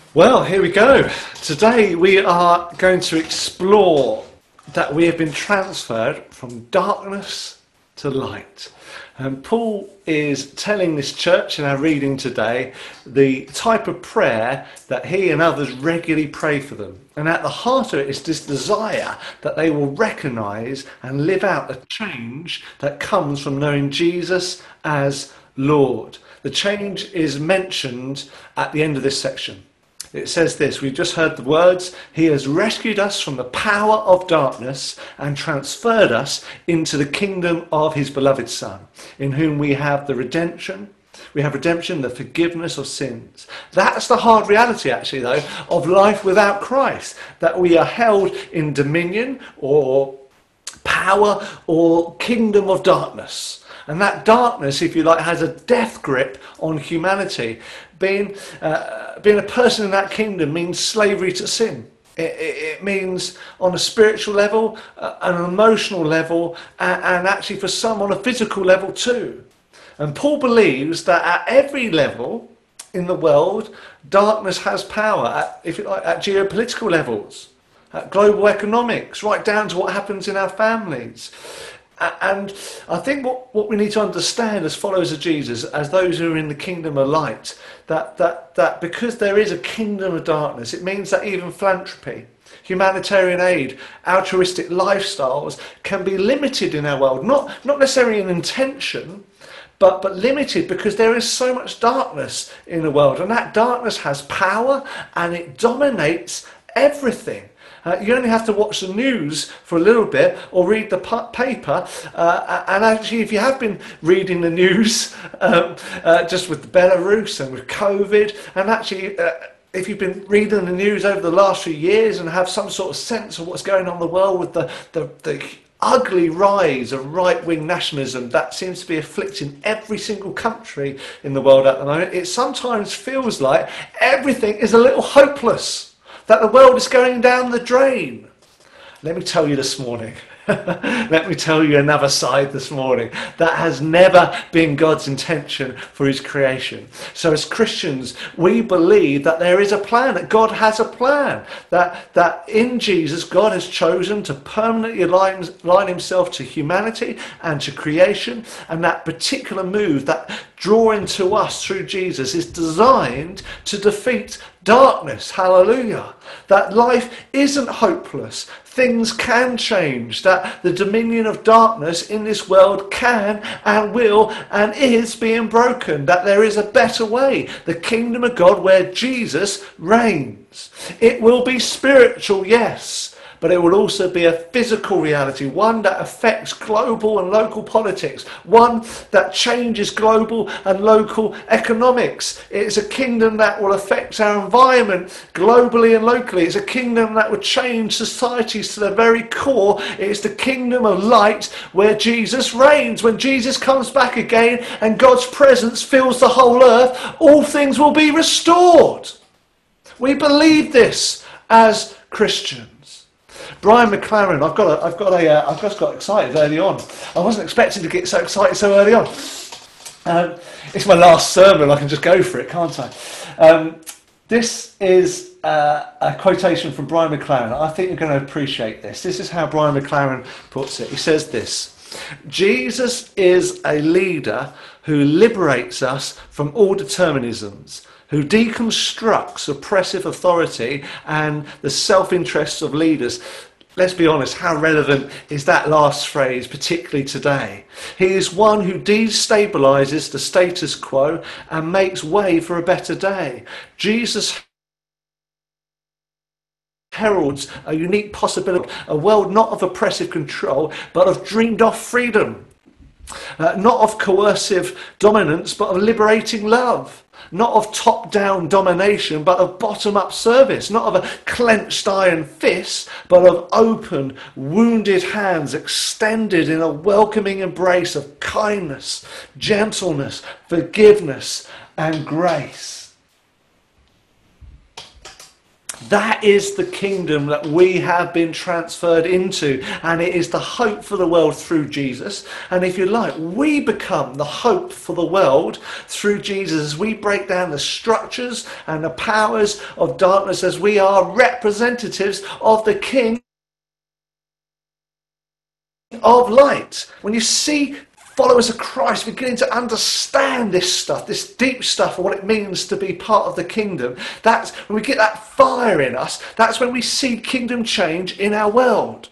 Well, here we go. Today we are going to explore that we have been transferred from darkness to light. And Paul is telling this church in our reading today the type of prayer that he and others regularly pray for them. And at the heart of it is this desire that they will recognise and live out the change that comes from knowing Jesus as Lord. The change is mentioned at the end of this section. It says this, we've just heard the words, he has rescued us from the power of darkness and transferred us into the kingdom of his beloved Son, in whom we have redemption, the forgiveness of sins. That's the hard reality, actually, though, of life without Christ, that we are held in dominion or power or kingdom of darkness. And that darkness, if you like, has a death grip on humanity. Being a person in that kingdom means slavery to sin. It means on a spiritual level, an emotional level, and actually for some on a physical level too. And Paul believes that at every level in the world, darkness has power, at geopolitical levels, at global economics, right down to what happens in our families. And I think what we need to understand as followers of Jesus, as those who are in the kingdom of light, that because there is a kingdom of darkness, it means that even philanthropy, humanitarian aid, altruistic lifestyles can be limited in our world. Not necessarily in intention, but limited because there is so much darkness in the world. And that darkness has power and it dominates everything. You only have to watch the news for a little bit or read the paper. And actually, if you have been reading the news, just with Belarus and with COVID, and actually, if you've been reading the news over the last few years and have some sort of sense of what's going on in the world with the ugly rise of right-wing nationalism that seems to be afflicting every single country in the world at the moment, it sometimes feels like everything is a little hopeless. That the world is going down the drain. Let me tell you this morning, let me tell you another side this morning. That has never been God's intention for his creation. So as Christians, we believe that there is a plan, that God has a plan, that in Jesus, God has chosen to permanently align himself to humanity and to creation. And that particular move, that drawing to us through Jesus, is designed to defeat darkness. Hallelujah. That life isn't hopeless. Things can change. That the dominion of darkness in this world can and will and is being broken. That there is a better way. The kingdom of God where Jesus reigns. It will be spiritual, yes. But it will also be a physical reality, one that affects global and local politics, one that changes global and local economics. It's a kingdom that will affect our environment globally and locally. It's a kingdom that will change societies to their very core. It's the kingdom of light where Jesus reigns. When Jesus comes back again and God's presence fills the whole earth, all things will be restored. We believe this as Christians. Brian McLaren, I've just got excited early on. I wasn't expecting to get so excited so early on. It's my last sermon, I can just go for it, can't I? This is a quotation from Brian McLaren. I think you're going to appreciate this. This is how Brian McLaren puts it. He says this: Jesus is a leader who liberates us from all determinisms, who deconstructs oppressive authority and the self-interests of leaders. Let's be honest, how relevant is that last phrase, particularly today? He is one who destabilizes the status quo and makes way for a better day. Jesus heralds a unique possibility, a world not of oppressive control, but of dreamed-of freedom. Not of coercive dominance, but of liberating love. Not of top-down domination, but of bottom-up service. Not of a clenched iron fist, but of open, wounded hands extended in a welcoming embrace of kindness, gentleness, forgiveness, and grace. That is the kingdom that we have been transferred into, and it is the hope for the world through Jesus. And if you like, we become the hope for the world through Jesus as we break down the structures and the powers of darkness, as we are representatives of the King of light. When you see followers of Christ beginning to understand this stuff, this deep stuff, and what it means to be part of the kingdom, that's when we get that fire in us. That's when we see kingdom change in our world.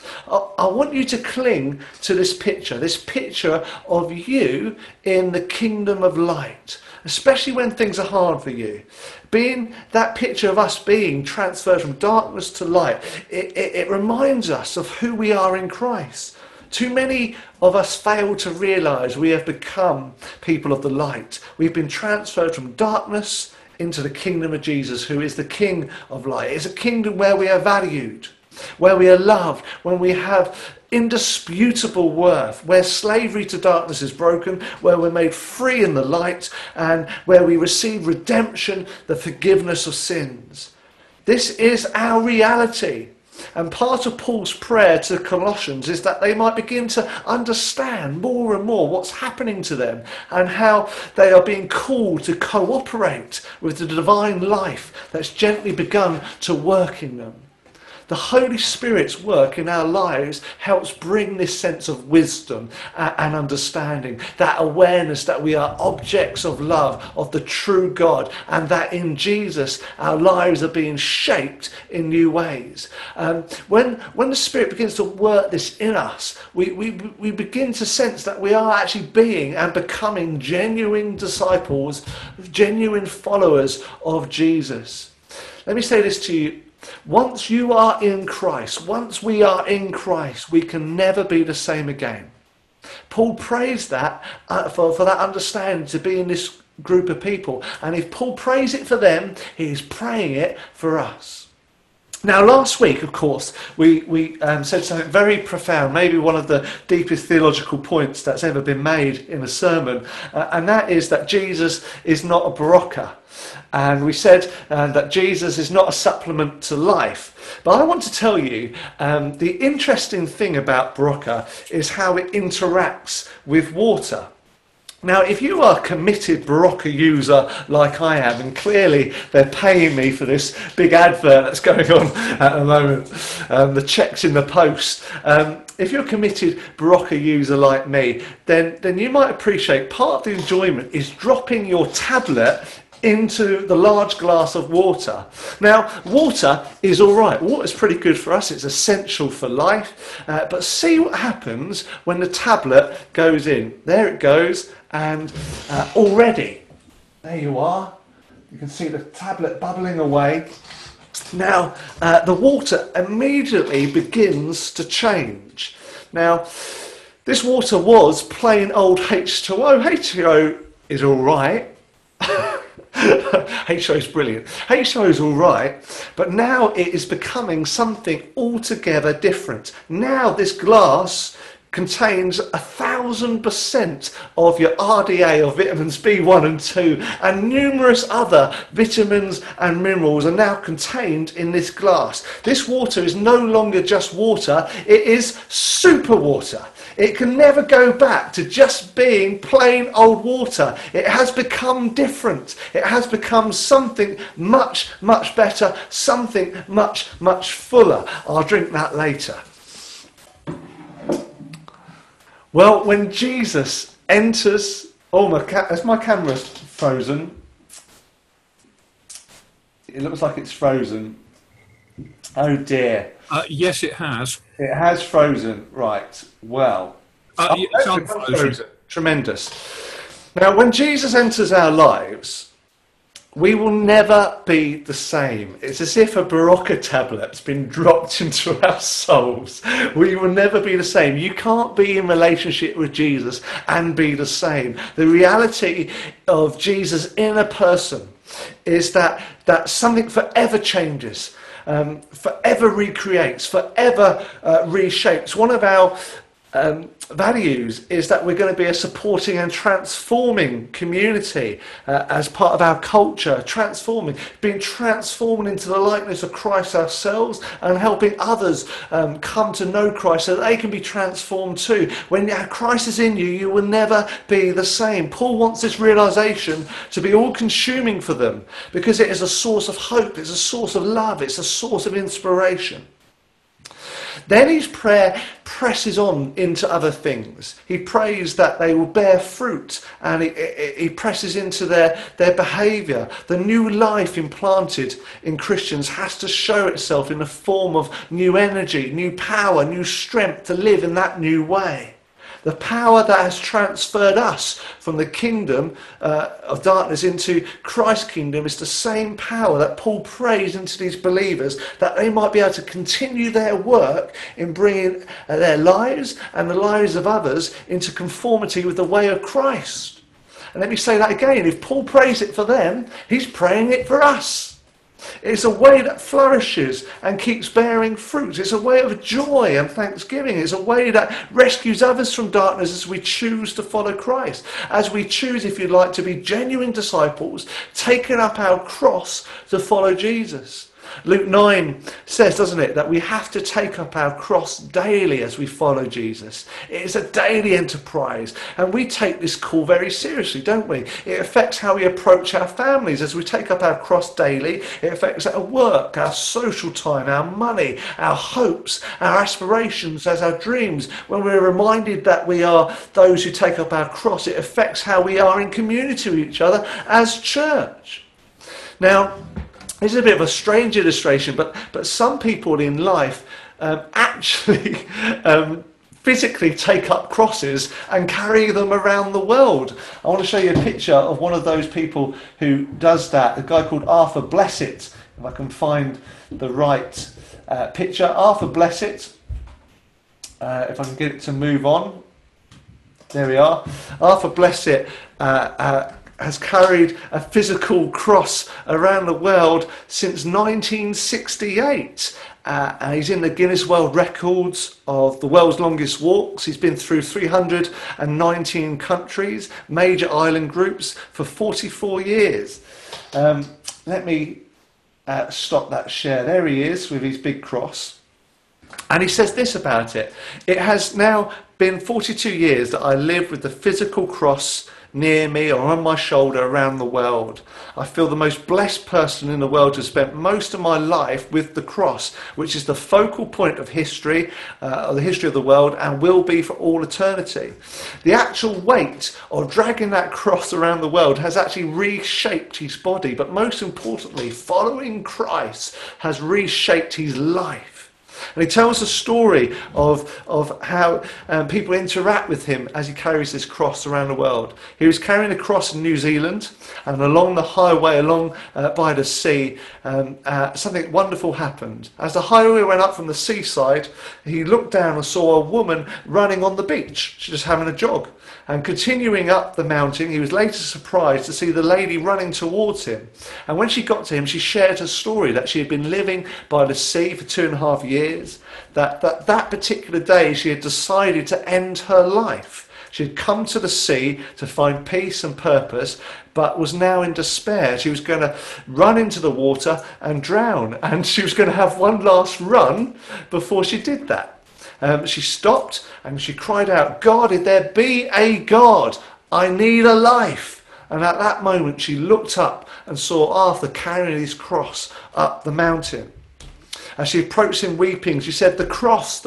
I want you to cling to this picture of you in the kingdom of light, especially when things are hard for you. Being that picture of us being transferred from darkness to light, it reminds us of who we are in Christ. Too many of us fail to realise we have become people of the light. We've been transferred from darkness into the kingdom of Jesus, who is the King of light. It's a kingdom where we are valued, where we are loved, when we have indisputable worth, where slavery to darkness is broken, where we're made free in the light, and where we receive redemption, the forgiveness of sins. This is our reality. And part of Paul's prayer to the Colossians is that they might begin to understand more and more what's happening to them and how they are being called to cooperate with the divine life that's gently begun to work in them. The Holy Spirit's work in our lives helps bring this sense of wisdom and understanding, that awareness that we are objects of love, of the true God, and that in Jesus our lives are being shaped in new ways. When the Spirit begins to work this in us, we begin to sense that we are actually being and becoming genuine disciples, genuine followers of Jesus. Let me say this to you. Once you are in Christ, once we are in Christ, we can never be the same again. Paul prays that for that understanding to be in this group of people. And if Paul prays it for them, he is praying it for us. Now, last week, of course, we said something very profound, maybe one of the deepest theological points that's ever been made in a sermon, and that is that Jesus is not a Barocca. And we said that Jesus is not a supplement to life. But I want to tell you, the interesting thing about Barocca is how it interacts with water. Now, if you are a committed Barocca user like I am, and clearly they're paying me for this big advert that's going on at the moment, the check's in the post. If you're a committed Barocca user like me, then you might appreciate part of the enjoyment is dropping your tablet into the large glass of water. Now, water is all right. Water's pretty good for us. It's essential for life. But see what happens when the tablet goes in. There it goes. And already, there you are. You can see the tablet bubbling away. Now, the water immediately begins to change. Now, this water was plain old H2O. H2O is all right. H2O is brilliant. H2O is all right, but now it is becoming something altogether different. Now this glass contains 1,000% of your RDA, or vitamins B1 and 2, and numerous other vitamins and minerals are now contained in this glass. This water is no longer just water, it is super water. It can never go back to just being plain old water. It has become different. It has become something much, much better, something much, much fuller. I'll drink that later. Well, when Jesus enters... has my camera frozen? It looks like it's frozen. Oh dear. Yes, it has. It has frozen, right. Well, it's unfrozen. Tremendous. Now, when Jesus enters our lives, we will never be the same. It's as if a Barocca tablet's been dropped into our souls. We will never be the same. You can't be in relationship with Jesus and be the same. The reality of Jesus in a person is that something forever changes. Forever recreates, forever reshapes. One of our values is that we're going to be a supporting and transforming community as part of our culture, being transformed into the likeness of Christ ourselves and helping others come to know Christ so that they can be transformed too. When Christ is in you, you will never be the same. Paul wants this realization to be all consuming for them because it is a source of hope, it's a source of love, it's a source of inspiration. Then his prayer presses on into other things. He prays that they will bear fruit, and he presses into their behaviour. The new life implanted in Christians has to show itself in the form of new energy, new power, new strength to live in that new way. The power that has transferred us from the kingdom of darkness into Christ's kingdom is the same power that Paul prays into these believers, that they might be able to continue their work in bringing their lives and the lives of others into conformity with the way of Christ. And let me say that again. If Paul prays it for them, he's praying it for us. It's a way that flourishes and keeps bearing fruit. It's a way of joy and thanksgiving. It's a way that rescues others from darkness as we choose to follow Christ. As we choose, if you like, to be genuine disciples, taking up our cross to follow Jesus. Luke 9 says, doesn't it, that we have to take up our cross daily as we follow Jesus. It is a daily enterprise, and we take this call very seriously, don't we? It affects how we approach our families as we take up our cross daily. It affects our work, our social time, our money, our hopes, our aspirations, as our dreams. When we're reminded that we are those who take up our cross, it affects how we are in community with each other as church. Now, this is a bit of a strange illustration, but some people in life actually physically take up crosses and carry them around the world. I want to show you a picture of one of those people who does that, a guy called Arthur Blessitt. If I can find the right picture. Arthur Blessitt, if I can get it to move on. There we are. Arthur Blessitt has carried a physical cross around the world since 1968. And he's in the Guinness World Records of the world's longest walks. He's been through 319 countries, major island groups for 44 years. Let me stop that share. There he is with his big cross. And he says this about it. It has now been 42 years that I live with the physical cross near me or on my shoulder around the world. I feel the most blessed person in the world to have spent most of my life with the cross, which is the focal point of history, the history of the world, and will be for all eternity. The actual weight of dragging that cross around the world has actually reshaped his body, but most importantly, following Christ has reshaped his life. And he tells a story of how people interact with him as he carries this cross around the world. He was carrying a cross in New Zealand, and along the highway, by the sea, something wonderful happened. As the highway went up from the seaside, he looked down and saw a woman running on the beach. She was just having a jog. And continuing up the mountain, he was later surprised to see the lady running towards him. And when she got to him, she shared her story that she had been living by the sea for 2.5 years, that particular day she had decided to end her life. She had come to the sea to find peace and purpose, but was now in despair. She was going to run into the water and drown, and she was going to have one last run before she did that. She stopped and she cried out, "God, if there be a God, I need a life." And at that moment she looked up and saw Arthur carrying his cross up the mountain. As she approached him weeping, she said, the cross,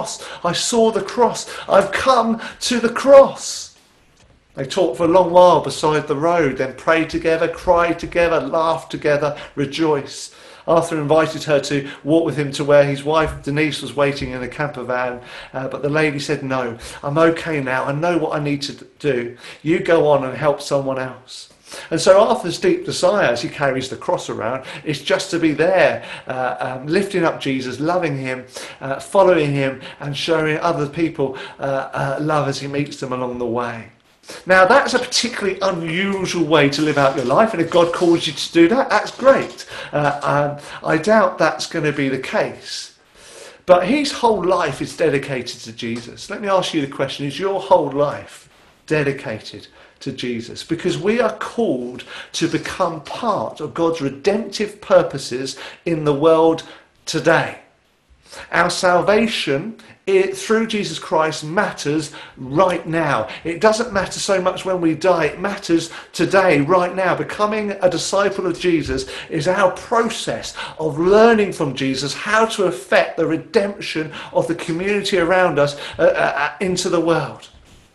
I saw the cross, I've come to the cross." They talked for a long while beside the road, then prayed together, cried together, laughed together, rejoiced. Arthur invited her to walk with him to where his wife Denise was waiting in a camper van, but the lady said, "No, I'm okay now. I know what I need to do. You go on and help someone else." And so Arthur's deep desire as he carries the cross around is just to be there, lifting up Jesus, loving him, following him, and showing other people love as he meets them along the way. Now that's a particularly unusual way to live out your life, and if God calls you to do that, that's great. I doubt that's going to be the case. But his whole life is dedicated to Jesus. Let me ask you the question, is your whole life dedicated to Jesus? Because we are called to become part of God's redemptive purposes in the world today. Our salvation through Jesus Christ matters right now. It doesn't matter so much when we die. It matters today, right now. Becoming a disciple of Jesus is our process of learning from Jesus how to affect the redemption of the community around us into the world.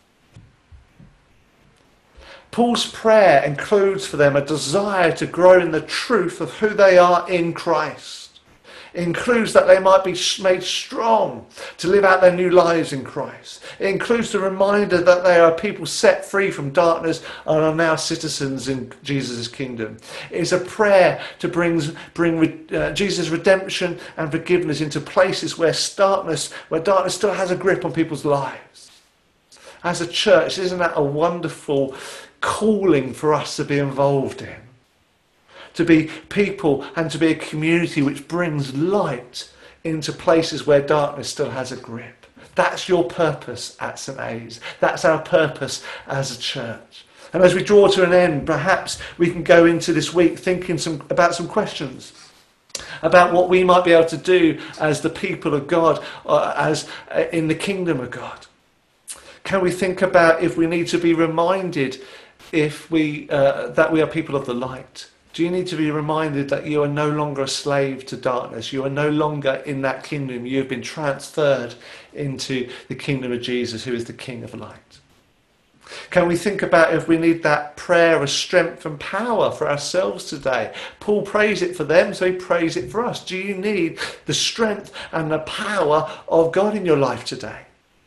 Paul's prayer includes for them a desire to grow in the truth of who they are in Christ. It includes that they might be made strong to live out their new lives in Christ. It includes the reminder that they are people set free from darkness and are now citizens in Jesus' kingdom. It is a prayer to bring Jesus' redemption and forgiveness into places where darkness still has a grip on people's lives. As a church, isn't that a wonderful calling for us to be involved in? To be people and to be a community which brings light into places where darkness still has a grip. That's your purpose at St. A's. That's our purpose as a church. And as we draw to an end, perhaps we can go into this week thinking about some questions about what we might be able to do as the people of God, as in the kingdom of God. Can we think about if we need to be reminded that we are people of the light? Do you need to be reminded that you are no longer a slave to darkness? You are no longer in that kingdom. You have been transferred into the kingdom of Jesus, who is the King of light. Can we think about if we need that prayer of strength and power for ourselves today? Paul prays it for them, so he prays it for us. Do you need the strength and the power of God in your life today?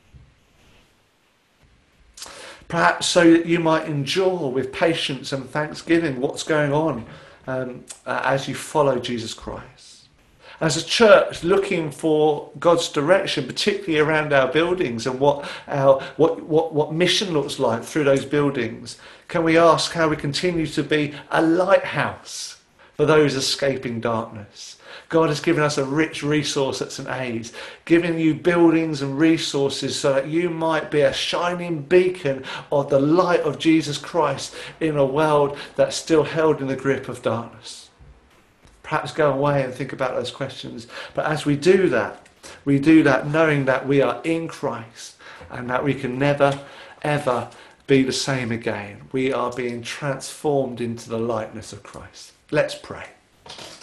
Perhaps so that you might endure with patience and thanksgiving what's going on as you follow Jesus Christ. As a church, looking for God's direction, particularly around our buildings and what mission looks like through those buildings, can we ask how we continue to be a lighthouse for those escaping darkness? God has given us a rich resource at St. A's, giving you buildings and resources so that you might be a shining beacon of the light of Jesus Christ in a world that's still held in the grip of darkness. Perhaps go away and think about those questions. But as we do that knowing that we are in Christ and that we can never, ever be the same again. We are being transformed into the likeness of Christ. Let's pray.